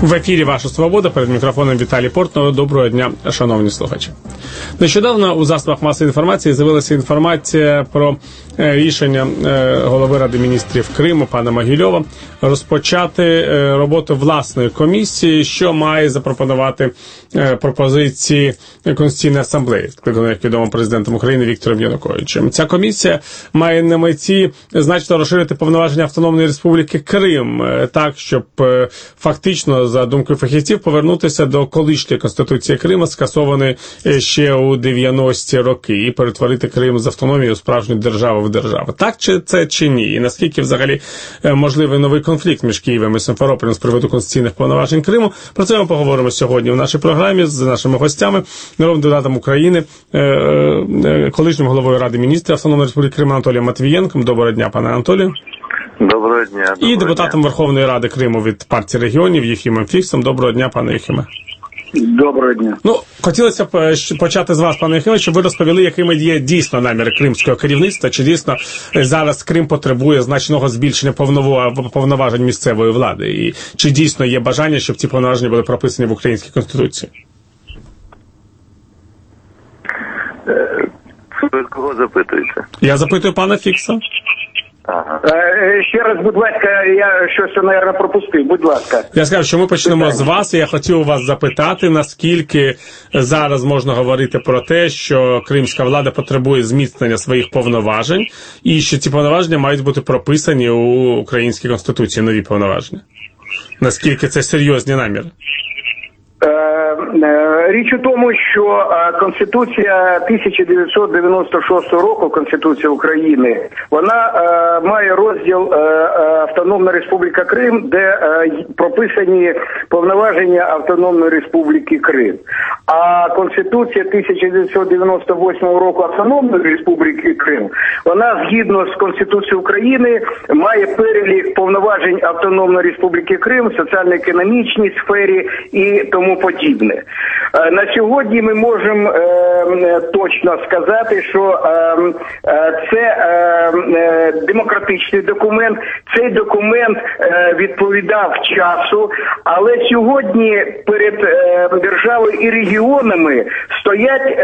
В ефірі «Ваша Свобода», перед мікрофоном Віталій Портнов. Доброго дня, шановні слухачі. Нещодавно у засобах масової інформації з'явилася інформація про рішення голови Ради міністрів Криму пана Могильова розпочати роботу власної комісії, що має запропонувати пропозиції Конституційної асамблеї, скликаної, як відомо, президентом України Віктором Януковичем. Ця комісія має на меті значно розширити повноваження Автономної Республіки Крим так, щоб фактично, за думкою фахівців, повернутися до колишньої Конституції Криму, скасованої ще у 90-ті роки, і перетворити Крим з автономії у справжню державу в державу. Так чи це чи ні? І наскільки взагалі можливий новий конфлікт між Києвом і Сімферополем з приводу конституційних повноважень Криму? Про це ми поговоримо сьогодні в нашій програмі з нашими гостями, народним депутатом України, колишнім головою Ради міністрів Автономної Республіки Крим Анатолієм Матвієнком. Доброго дня, пане Анатолію. Доброго дня. І депутатом Верховної Ради Криму від партії регіонів Єхімом Фіксом. Доброго дня, пане Єхіме. Доброго дня. Хотілося б почати з вас, пане Єхіме, щоб ви розповіли, якими є дійсно наміри кримського керівництва, чи дійсно зараз Крим потребує значного збільшення повноважень місцевої влади, і чи дійсно є бажання, щоб ці повноваження були прописані в українській Конституції? Ви кого запитуєте? Я запитую пана Фікса. Ага. Ще раз, будь ласка, я щось, мабуть, пропустив. Будь ласка. Я скажу, що ми почнемо з вас, і я хотів у вас запитати, наскільки зараз можна говорити про те, що кримська влада потребує зміцнення своїх повноважень, і що ці повноваження мають бути прописані у українській Конституції, нові повноваження. Наскільки це серйозні наміри? Річ у тому, що Конституція 1996 року, Конституція України, вона має розділ Автономна Республіка Крим, де прописані повноваження Автономної Республіки Крим. А Конституція 1998 року Автономної Республіки Крим, вона згідно з Конституцією України має перелік повноважень Автономної Республіки Крим в соціально-економічній сфері і тому подібне. На сьогодні ми можемо точно сказати, що це демократичний документ, цей документ відповідав часу, але сьогодні перед державою і регіонами стоять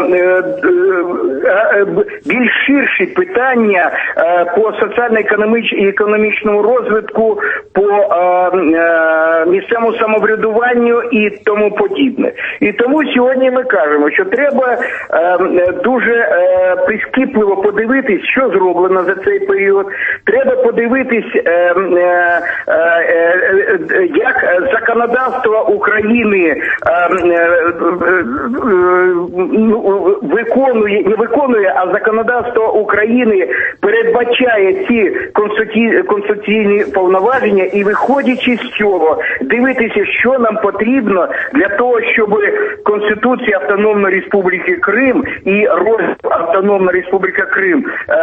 більш ширші питання по соціально-економічному розвитку, по місцевому самоврядуванню і тому подібне. І тому сьогодні ми кажемо, що треба дуже прискіпливо подивитись, що зроблено за цей період. Треба подивитись, як законодавство України не виконує, а законодавство України передбачає ці конституційні повноваження, і виходячи з цього, дивитися, що нам потрібно для того, щоб Конституція Автономної Республіки Крим і розділ Автономна Республіка Крим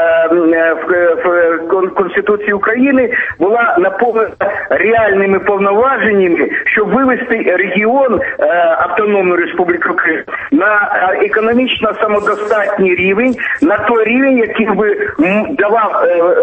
в Конституції України була наповнена реальними повноваженнями, щоб вивести регіон Автономної Республіки Крим на економічно самодостатній рівень, на той рівень, який би давав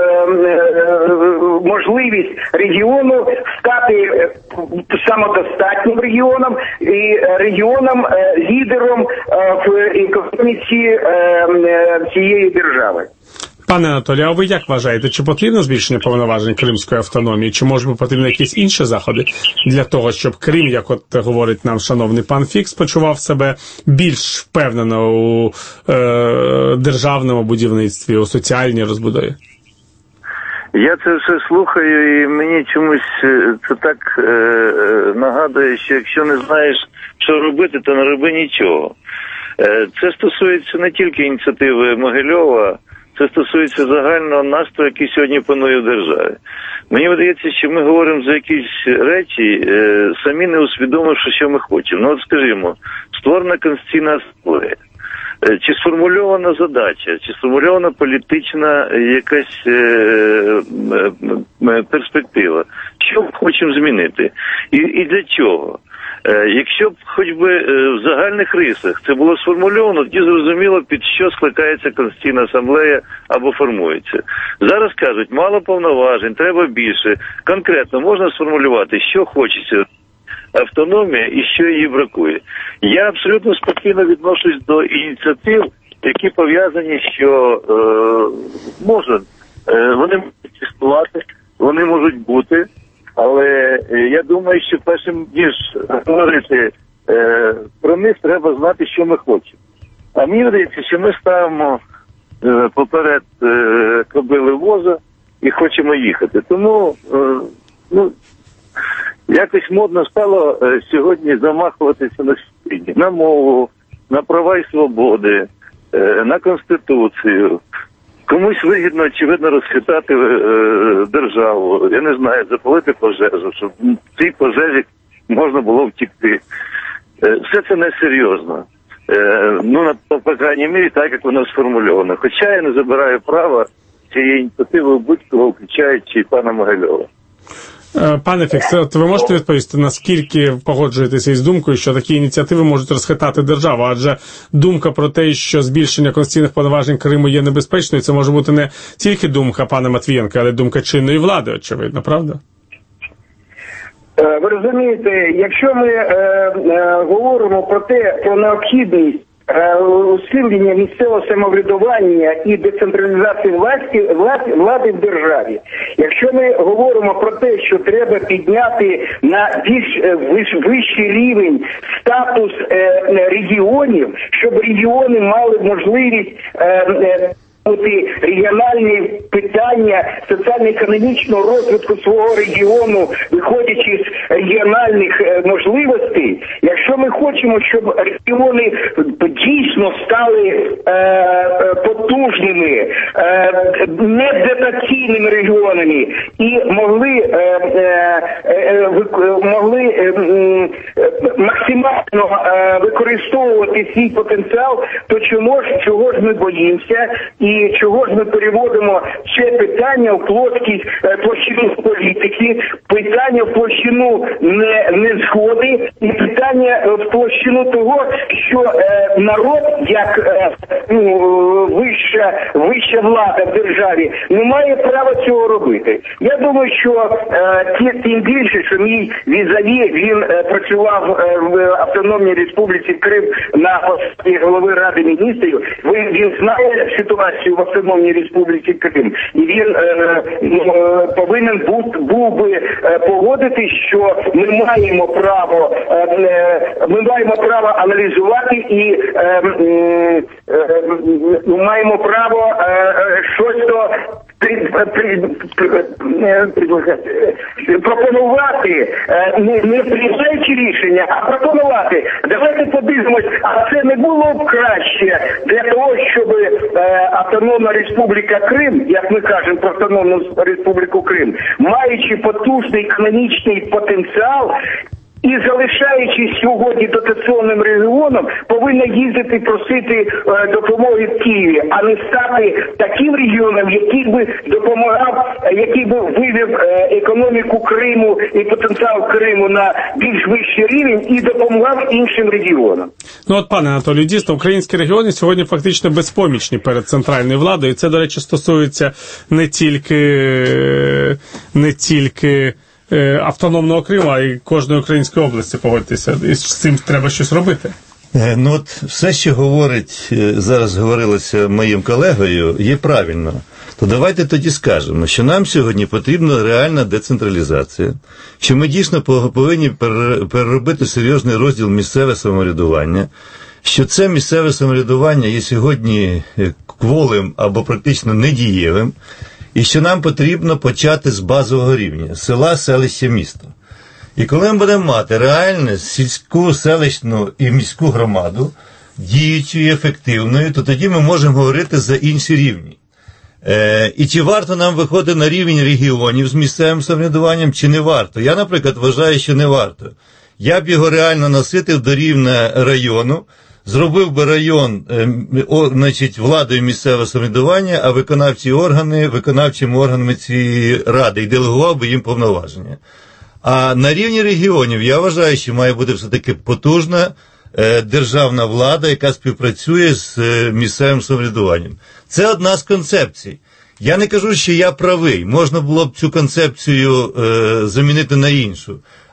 можливість регіону стати самодостатнім регіоном і регіоном лідером в економіці цієї держави. Пане Анатолію, а ви як вважаєте, чи потрібно збільшення повноважень кримської автономії, чи може потрібні якісь інші заходи для того, щоб Крим, як от говорить нам шановний пан Фікс, почував себе більш впевнено у державному будівництві, у соціальній розбудові? Я це все слухаю, і мені чомусь це так нагадує, що якщо не знаєш, що робити, то не роби нічого. Це стосується не тільки ініціативи Могильова, це стосується загального настрою, який сьогодні панує в державі. Мені видається, що ми говоримо за якісь речі, самі не усвідомивши, що ми хочемо. Ну от скажімо, створена Конституційна асамблея. Чи сформульована задача, чи сформульована політична якась перспектива? Що ми хочемо змінити? І для чого? Якщо б хоч би в загальних рисах це було сформульовано, тоді зрозуміло, під що скликається Конституційна асамблея або формується. Зараз кажуть, мало повноважень, треба більше. Конкретно можна сформулювати, що хочеться автономія і що її бракує. Я абсолютно спокійно відношусь до ініціатив, які пов'язані, що можуть, вони можуть існувати, вони можуть бути, але я думаю, що першим ніж говорити про них, треба знати, що ми хочемо. А мені здається, що ми ставимо поперед кобили воза і хочемо їхати. Тому, якось модно стало сьогодні замахуватися на світі, на мову, на права і свободи, на Конституцію. Комусь вигідно, очевидно, розхитати державу, я не знаю, запалити пожежу, щоб в цій пожежі можна було втікти. Все це несерйозно. По крайній мірі, так, як воно сформульовано. Хоча я не забираю права цієї ініціативи будь-кого, включаючи і пана Могильова. Пане Фікс, от ви можете відповісти, наскільки погоджуєтеся із думкою, що такі ініціативи можуть розхитати державу? Адже думка про те, що збільшення конституційних повноважень Криму є небезпечною, це може бути не тільки думка пана Матвієнка, але думка чинної влади, очевидно, правда? Ви розумієте, якщо ми говоримо про необхідність усилення місцевого самоврядування і децентралізації влади в державі. Якщо ми говоримо про те, що треба підняти на більш вищий рівень статус регіонів, щоб регіони мали можливість регіональні питання соціально-економічного розвитку свого регіону, виходячи з регіональних можливостей, якщо ми хочемо, щоб регіони дійсно стали потужними, недотаційними регіонами і могли максимально використовувати свій потенціал, то чого ж ми боїмося і чого ж ми переводимо це питання в площину політики, питання в площину незгоди і питання в площину того, що народ, як вища влада в державі, не має права цього робити. Я думаю, що тим більше, що мій візаві, він працював в Автономній Республіці Крим на посаді голови Ради Міністрів, він знає ситуацію в Автономній Республіці Крим, і він повинен був би погодитись, що ми маємо право аналізувати і маємо право щось пропонувати, не приймаючи рішення, а пропонувати. Давайте подивимось, а це не було б краще для того, щоб Автономна Республіка Крим, як ми кажемо про Автономну Республіку Крим, маючи потужний економічний потенціал, і залишаючись сьогодні дотаційним регіоном, повинна їздити просити допомоги в Києві, а не стати таким регіоном, який би допомагав, який би вивів економіку Криму і потенціал Криму на більш вищий рівень і допомагав іншим регіонам. Пане Анатолію, дійсно, українські регіони сьогодні фактично безпомічні перед центральною владою. І це, до речі, стосується не тільки Автономного Криму, а й кожної української області, погодьтеся. І з цим треба щось робити. Все, що зараз говорилося моїм колегою, є правильно. То давайте тоді скажемо, що нам сьогодні потрібна реальна децентралізація, що ми дійсно повинні переробити серйозний розділ місцеве самоврядування, що це місцеве самоврядування є сьогодні кволим або практично недієвим, і що нам потрібно почати з базового рівня – села, селища, міста. І коли ми будемо мати реальну сільську, селищну і міську громаду, діючою і ефективною, то тоді ми можемо говорити за інші рівні. І чи варто нам виходити на рівень регіонів з місцевим самоврядуванням, чи не варто? Я, наприклад, вважаю, що не варто. Я б його реально наситив до рівня району, зробив би район, владою місцевого самоврядування, а виконавчими органами цієї ради, і делегував би їм повноваження. А на рівні регіонів я вважаю, що має бути все-таки потужна державна влада, яка співпрацює з місцевим самоврядуванням. Це одна з концепцій. Я не кажу, що я правий. Можна було б цю концепцію замінити на іншу.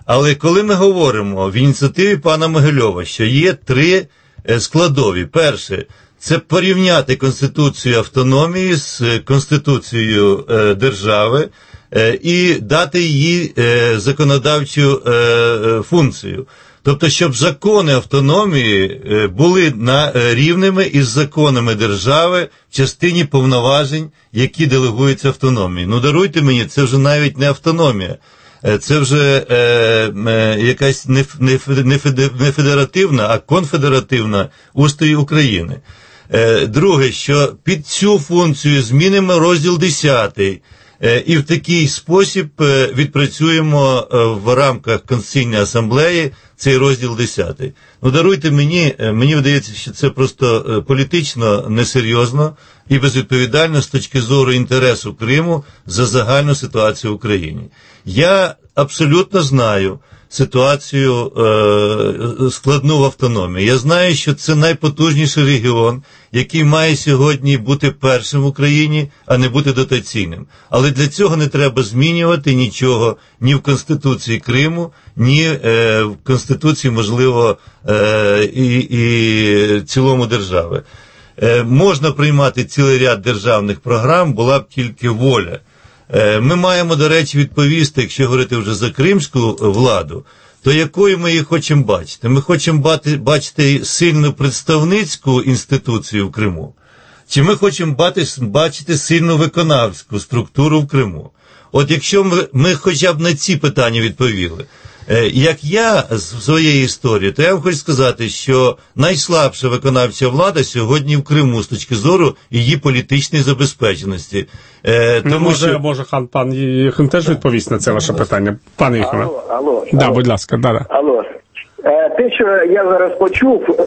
Але коли ми говоримо в ініціативі пана Могильова, що є 3 складові. Перше, це порівняти Конституцію автономії з Конституцією держави і дати їй законодавчу функцію. Тобто, щоб закони автономії були рівними із законами держави в частині повноважень, які делегуються автономії. Ну, даруйте мені, це вже навіть не автономія. Це вже якась не федеративна, а конфедеративна устрій України. Друге, що під цю функцію змінимо розділ 10 і в такий спосіб відпрацюємо в рамках Конституційної асамблеї цей розділ 10. Ну, даруйте мені видається, що це просто політично несерйозно і безвідповідально з точки зору інтересу Криму за загальну ситуацію в Україні. Я абсолютно знаю ситуацію складну в автономії. Я знаю, що це найпотужніший регіон, який має сьогодні бути першим в Україні, а не бути дотаційним. Але для цього не треба змінювати нічого ні в Конституції Криму, ні в Конституції, можливо, і цілому держави. Можна приймати цілий ряд державних програм, була б тільки воля. Ми маємо, до речі, відповісти, якщо говорити вже за кримську владу, то якою ми її хочемо бачити? Ми хочемо бачити сильну представницьку інституцію в Криму? Чи ми хочемо бачити сильну виконавську структуру в Криму? От якщо ми хоча б на ці питання відповіли, як я з своєї історії, то я вам хочу сказати, що найслабша виконавча влада сьогодні в Криму з точки зору її політичної забезпеченості. Тому може пан Єхим теж відповість на це ваше питання. Пане Єхиме. Алло. Да, будь ласка, да. Алло. Те, що я зараз почув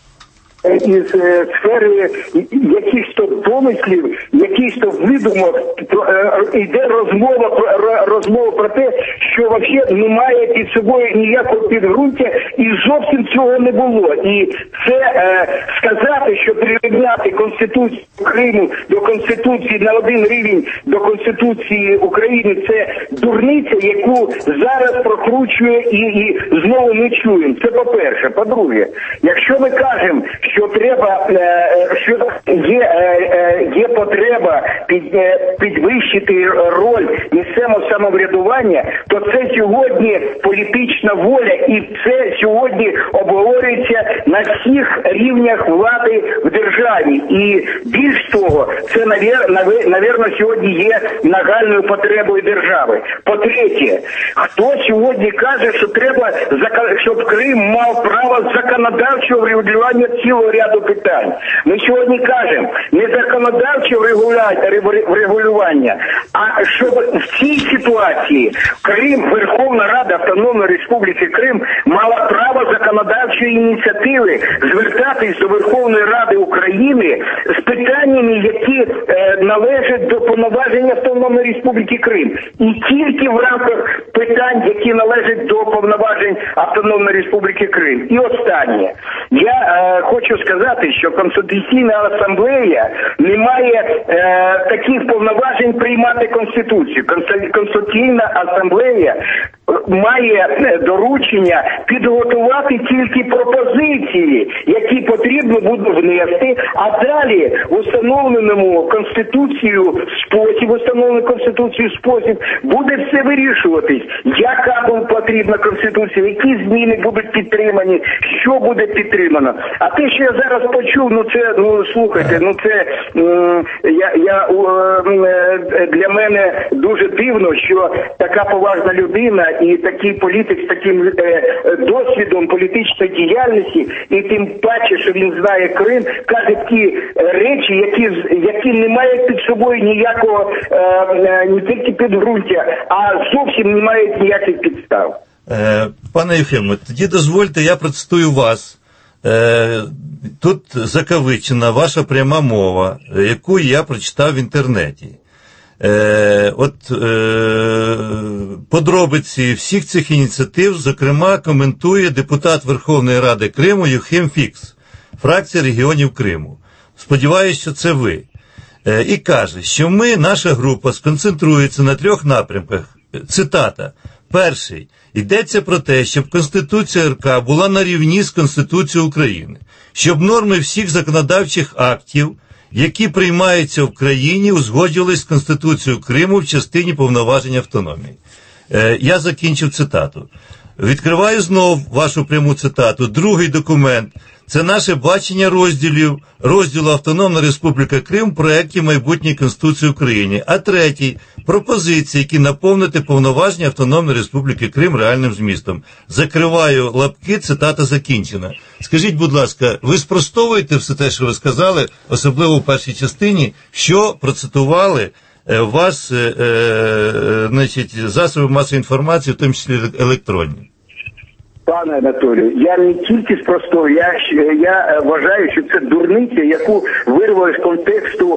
із сфери якихось помислів, якихось видумок, йде розмова про те, що взагалі немає під собою ніякого підґрунтя і зовсім цього не було. І це сказати, що прирівняти Конституцію Криму до Конституції на один рівень до Конституції України, це дурниця, яку зараз прокручує і знову не чуємо. Це по-перше. По-друге, якщо ми кажемо, що треба, що є потреба підвищити роль місцевого самоврядування, то це сьогодні політична воля, і це сьогодні обговорюється на всіх рівнях влади в державі. І більш того, це, навірно, сьогодні є нагальною потребою держави. По-третє, хто сьогодні каже, що треба, щоб Крим мав право законодавчого врегулювання цілого ряду питань. Ми сьогодні кажемо, не законодавчого врегулювання, а щоб в цій ситуації Крим, Верховна Рада Автономної Республіки Крим мала право законодавчої ініціативи звертатись до Верховної Ради України з питаннями, які належать до повноважень Автономної Республіки Крим. І тільки в рамках питань, які належать до повноважень Автономної Республіки Крим. І останнє. Я хочу сказати, що Конституційна асамблея не має таких повноважень приймати Конституцію. Конституційна асамблея має доручення підготувати тільки пропозиції, які потрібно буде внести, а далі в установленому Конституцією спосіб буде все вирішуватись, яка буде потрібна Конституція, які зміни будуть підтримані, що буде підтримано. А те, що я зараз почув, слухайте, для мене дуже дивно, що така поважна людина і такий політик з таким досвідом політичної діяльності, і тим паче, що він знає Крим, каже такі речі, які не мають під собою ніякого не тільки підґрунтя, а зовсім не мають ніяких підстав. Пане Єфиме, тоді дозвольте, я процитую вас. Тут закавичена ваша пряма мова, яку я прочитав в інтернеті. Подробиці всіх цих ініціатив, зокрема, коментує депутат Верховної Ради Криму Єхим Фікс, фракція регіонів Криму. Сподіваюсь, що це ви. І каже, що наша група сконцентрується на 3 напрямках. Цитата. Перший. Йдеться про те, щоб Конституція РК була на рівні з Конституцією України. Щоб норми всіх законодавчих актів, які приймаються в країні, узгоджувались з Конституцією Криму в частині повноважень автономії. Я закінчив цитату. Відкриваю знов вашу пряму цитату. Другий документ – це наше бачення розділу Автономна Республіка Крим в проєкті майбутньої Конституції України. А третій – пропозиції, які наповнити повноваження Автономної Республіки Крим реальним змістом. Закриваю лапки, цитата закінчена. Скажіть, будь ласка, ви спростовуєте все те, що ви сказали, особливо в першій частині, що процитували вас, засоби масової інформації, в тому числі електронні? Пане Анатолію, я не тільки спростую, я вважаю, що це дурниця, яку вирвали з контексту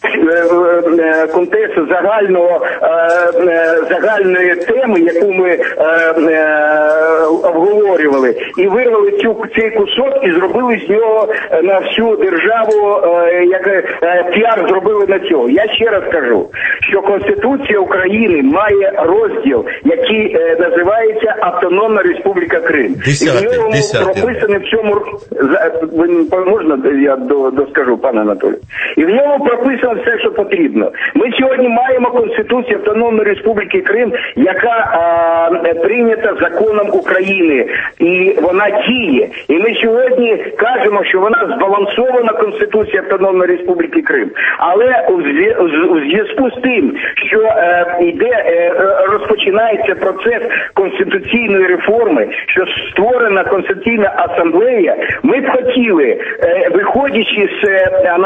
загальної теми, яку ми обговорювали, і вирвали цей кусок і зробили з нього на всю державу, як піар зробили на цього. Я ще раз кажу, що Конституція України має розділ, який називається Автономна Республіка Крим. І в ньому прописано в цьому, можна я доскажу, пане Анатолію? І в ньому прописано все, що потрібно. Ми сьогодні маємо Конституцію Автономної Республіки Крим, яка прийнята законом України, і вона діє. І ми сьогодні кажемо, що вона збалансована, Конституція Автономної Республіки Крим. Але у зв'язку з тим, що розпочинається процес конституційної реформи, що створена Конституційна асамблея, ми б хотіли, виходячи з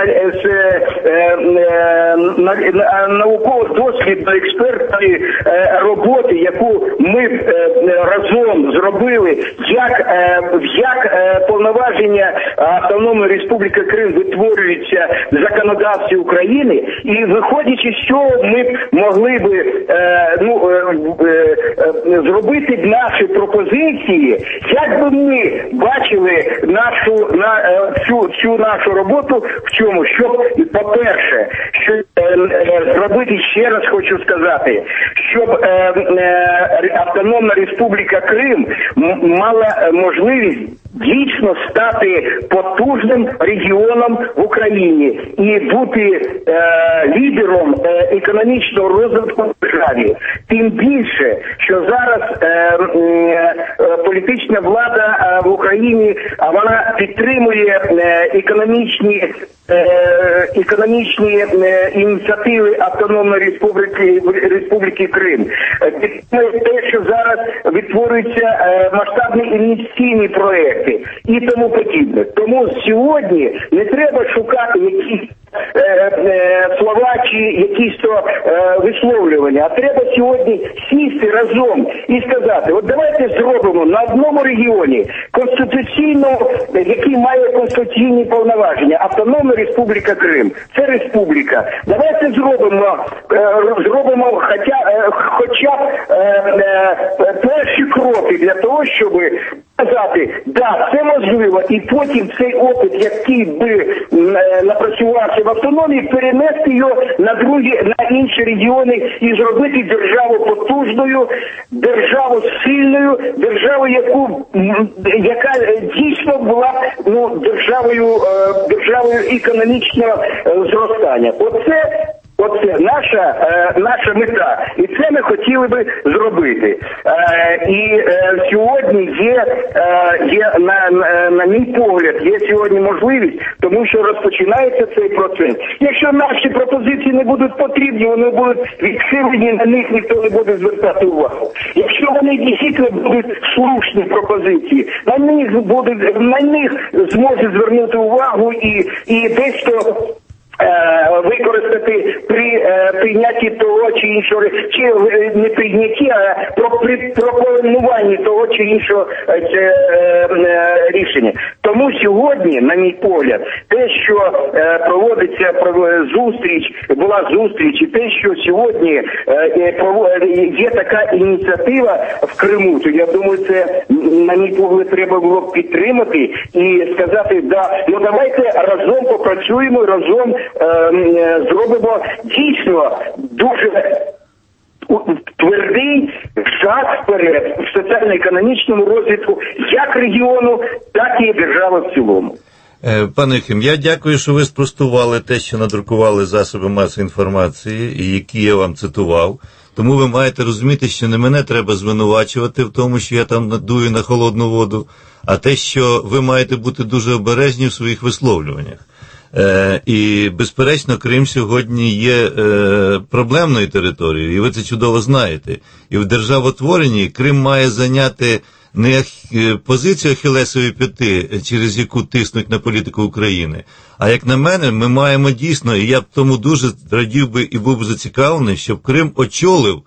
науково-дослідної експертної роботи, яку ми разом зробили, як повноваження Автономної Республіки Крим витворюються в законодавстві України, і виходячи з цього, ми б могли би зробити наші пропозиції, як би ми бачили цю нашу роботу в чому, щоб, по-перше, зробити, ще раз хочу сказати, щоб Автономна Республіка Крим мала можливість дійсно стати потужним регіоном в Україні і бути лідером економічного розвитку в державі. Тим більше, що зараз політична влада в Україні, вона підтримує економічні ініціативи Автономної Республіки Крим. Підтримує те, що зараз відтворюються масштабні інвестиційні проекти і тому подібне. Тому сьогодні не треба шукати якісь слова чи якісь висловлювання, а треба сьогодні сісти разом і сказати, от давайте зробимо на одному регіоні який має конституційні повноваження, Автономна Республіка Крим. Це республіка. Давайте зробимо хоча б перші кроки для того, щоб сказати, да, це можливо, і потім цей опит, який би напрацювався в автономії, перенести його на інші регіони і зробити державу потужною, державу сильною, державу, яка дійсно була державою економічного зростання. Оце наша мета. І це ми хотіли би зробити. І сьогодні є на мій погляд, є сьогодні можливість, тому що розпочинається цей процес. Якщо наші пропозиції не будуть потрібні, вони будуть відхилені, на них ніхто не буде звертати увагу. Якщо вони дійсно будуть слушні пропозиції, на них зможуть звернути увагу і десь використати при прийнятті того чи іншого, чи не прийнятті, а при пропонуванні того чи іншого рішення. Тому сьогодні, на мій погляд, те, що проводиться була зустріч, і те, що сьогодні є така ініціатива в Криму, то я думаю, це, на мій погляд, треба було підтримати і сказати, давайте разом попрацюємо, разом зробимо дійсно дуже твердий, шаг вперед в соціально-економічному розвитку як регіону, так і держави в цілому. Пане Юхим, я дякую, що ви спростували те, що надрукували засоби масової інформації, і які я вам цитував. Тому ви маєте розуміти, що не мене треба звинувачувати в тому, що я там надую на холодну воду, а те, що ви маєте бути дуже обережні в своїх висловлюваннях. І, безперечно, Крим сьогодні є проблемною територією, і ви це чудово знаєте. І в державотворенні Крим має зайняти не позицію ахілесової п'яти, через яку тиснуть на політику України, а як на мене, ми маємо дійсно, і я б тому дуже радів би і був би зацікавлений, щоб Крим очолив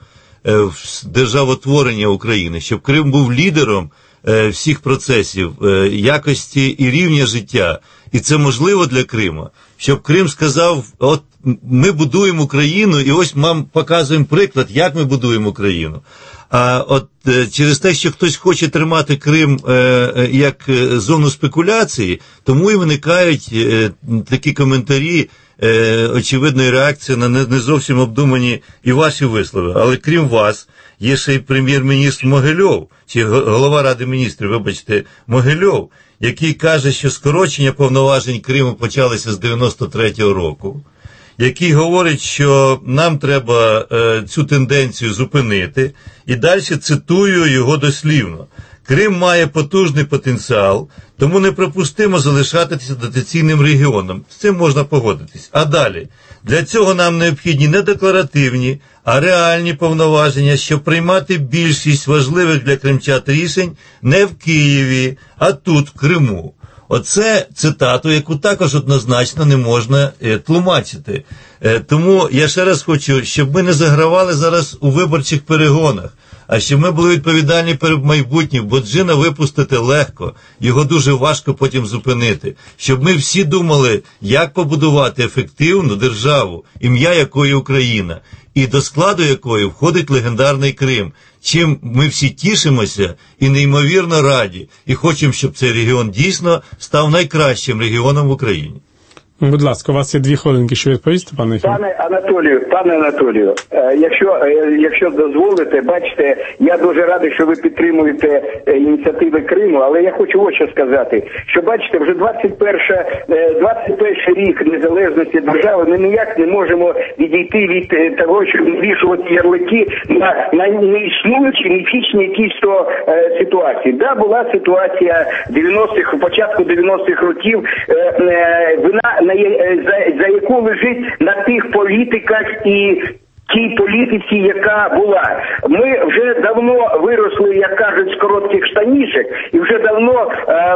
державотворення України, щоб Крим був лідером всіх процесів, якості і рівня життя. І це можливо для Криму, щоб Крим сказав, от ми будуємо Україну, і ось ми показуємо приклад, як ми будуємо Україну. А от через те, що хтось хоче тримати Крим як зону спекуляції, тому і виникають такі коментарі, очевидної реакції на не зовсім обдумані і ваші вислови. Але крім вас, є ще й прем'єр-міністр Могильов, чи голова Ради міністрів, вибачте, Могильов, який каже, що скорочення повноважень Криму почалися з 93-го року, який говорить, що нам треба цю тенденцію зупинити, і далі цитую його дослівно. Крим має потужний потенціал, тому неприпустимо залишатися дотаційним регіоном. З цим можна погодитись. А далі. Для цього нам необхідні не декларативні, а реальні повноваження, щоб приймати більшість важливих для кримчан рішень не в Києві, а тут, в Криму. Оце цитату, яку також однозначно не можна тлумачити. Тому я ще раз хочу, щоб ми не загравали зараз у виборчих перегонах, а щоб ми були відповідальні перед майбутнім, бо джина випустити легко, його дуже важко потім зупинити. Щоб ми всі думали, як побудувати ефективну державу, ім'я якої Україна, і до складу якої входить легендарний Крим, чим ми всі тішимося і неймовірно раді, і хочемо, щоб цей регіон дійсно став найкращим регіоном в Україні. Будь ласка, у вас є 2 хвилинки, що відповісти, пане Юхим? Пане Анатолію, якщо дозволите, бачите, я дуже радий, що ви підтримуєте ініціативи Криму, але я хочу ось що сказати, що бачите, вже 21 рік незалежності держави, ми ніяк не можемо відійти від того, щоб вішувати ярлики на неіснуючі, міфічні якісь то ситуації. Да, була ситуація 90-х, початку 90-х років, вона за яку лежить на тих політиках і тій політиці, яка була. Ми вже давно виросли, як кажуть, з коротких штанішек, і вже давно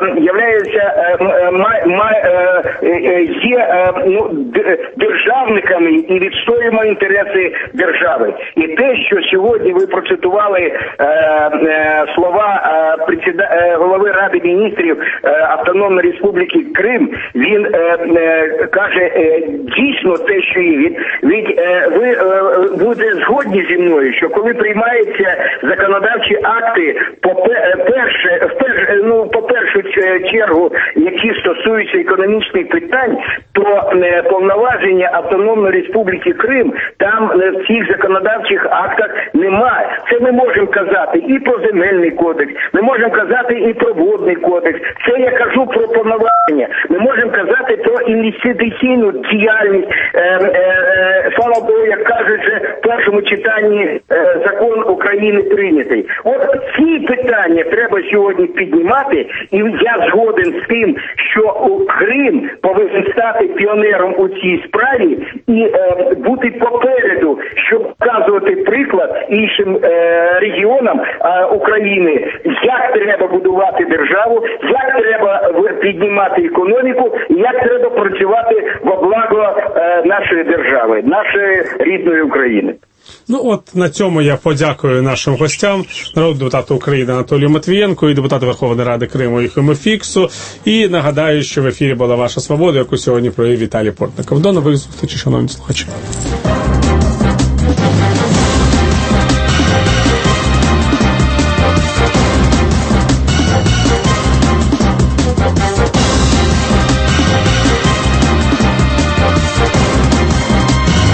є державниками і відстоюємо інтереси держави. І те, що сьогодні ви процитували слова голови Ради міністрів Автономної Республіки Крим, він каже дійсно те, що є. Ви буде згодні зі мною, що коли приймаються законодавчі акти по першу чергу, які стосуються економічних питань, то повноваження Автономної Республіки Крим там в цих законодавчих актах немає. Це ми можемо казати і про земельний кодекс, ми можемо казати і про водний кодекс. Це я кажу про повноваження. Ми можемо казати про інвестиційну діяльність. Слава Богу, як кажуть, в першому читанні закон України прийнятий. От ці питання треба сьогодні піднімати, і я згоден з тим, що Крим повинен стати піонером у цій справі і бути попереду, щоб показувати приклад іншим регіонам України, як треба будувати державу, як треба піднімати економіку, і як треба працювати во благо нашої держави, нашої рідної України. Ну от на цьому я подякую нашим гостям, народному депутату України Анатолію Матвієнку і депутату Верховної Ради Криму Юхиму Фіксу. І нагадаю, що в ефірі була «Ваша свобода», яку сьогодні провів Віталій Портников. До нових зустрічей, шановні слухачі.